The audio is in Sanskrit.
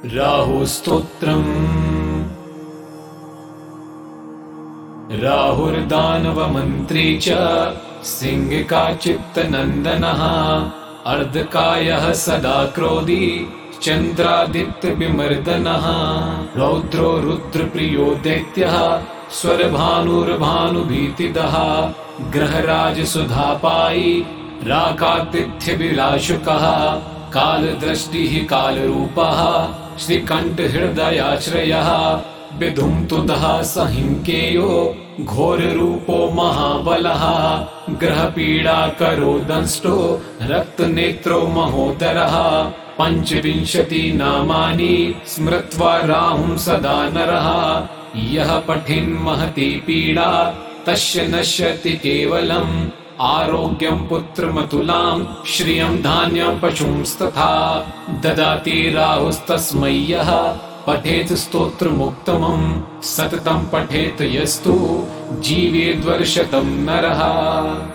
राहुस्तोत्रम्। राहुर्दानवमन्त्री च सिंहिकाचित्तनन्दनः अर्धकायः सदा क्रोधी चन्द्रादित्यविमर्दनः रौद्रो रुद्रप्रियो दैत्यः स्वरभानुर्भानुभीतिदः ग्रहराजसुधापायी राकातिथ्यविलाशुकः कालदृष्टिः कालरूपः श्रीकण्ठहृदयाश्रयः विधुन्तुदः सहिंकेयो घोररूपो महाबलः ग्रहपीडाकरो दंष्टो रक्तनेत्रो महोदरः 25 नामानि स्मृत्वा राहुं सदा नरः यः पठेन् महती पीडा तस्य नश्यति केवलम् आरोग्यं पुत्रमतुलां श्रियं धान्यं पशुंस्तथा ददाति राहुस्तस्मै यः पठेत् स्तोत्रमुत्तमं सततं पठेत् यस्तु जीवेद्वर्षतं नरः।